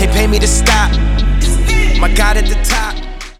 pay me to stop. My God at the top.